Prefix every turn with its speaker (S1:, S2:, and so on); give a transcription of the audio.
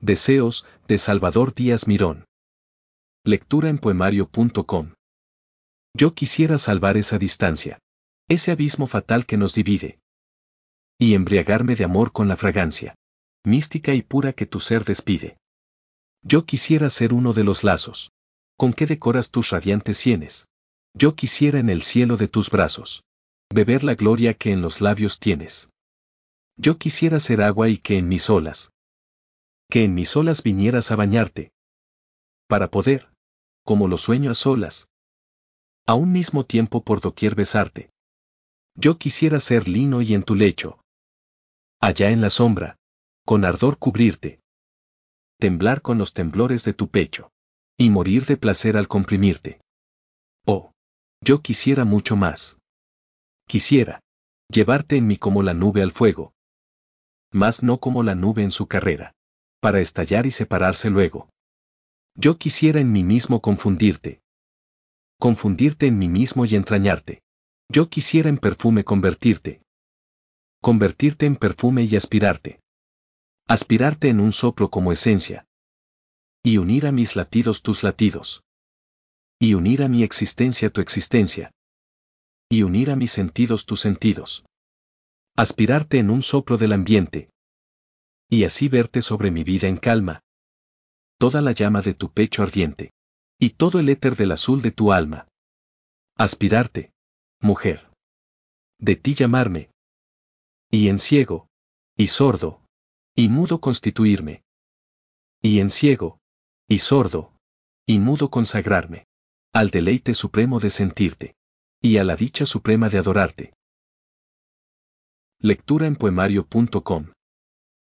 S1: Deseos, de Salvador Díaz Mirón. Lectura en poemario.com. Yo quisiera salvar esa distancia, ese abismo fatal que nos divide, y embriagarme de amor con la fragancia mística y pura que tu ser despide. Yo quisiera ser uno de los lazos con que decoras tus radiantes sienes. Yo quisiera en el cielo de tus brazos beber la gloria que en los labios tienes. Yo quisiera ser agua y que en mis olas vinieras a bañarte, para poder, como lo sueño a solas, a un mismo tiempo por doquier besarte. Yo quisiera ser lino y en tu lecho, allá en la sombra, con ardor cubrirte, temblar con los temblores de tu pecho, y morir de placer al comprimirte. Oh, yo quisiera mucho más. Quisiera llevarte en mí como la nube al fuego, mas no como la nube en su carrera, para estallar y separarse luego. Yo quisiera en mí mismo confundirte en mí mismo y entrañarte. Yo quisiera en perfume convertirte en perfume y aspirarte en un soplo como esencia, y unir a mis latidos tus latidos, y unir a mi existencia tu existencia, y unir a mis sentidos tus sentidos. Aspirarte en un soplo del ambiente, y así verte sobre mi vida en calma, toda la llama de tu pecho ardiente, y todo el éter del azul de tu alma. Aspirarte, mujer. De ti llamarme, y en ciego, y sordo, y mudo constituirme, y en ciego, y sordo, y mudo consagrarme, al deleite supremo de sentirte, y a la dicha suprema de adorarte. Lectura en poemario.com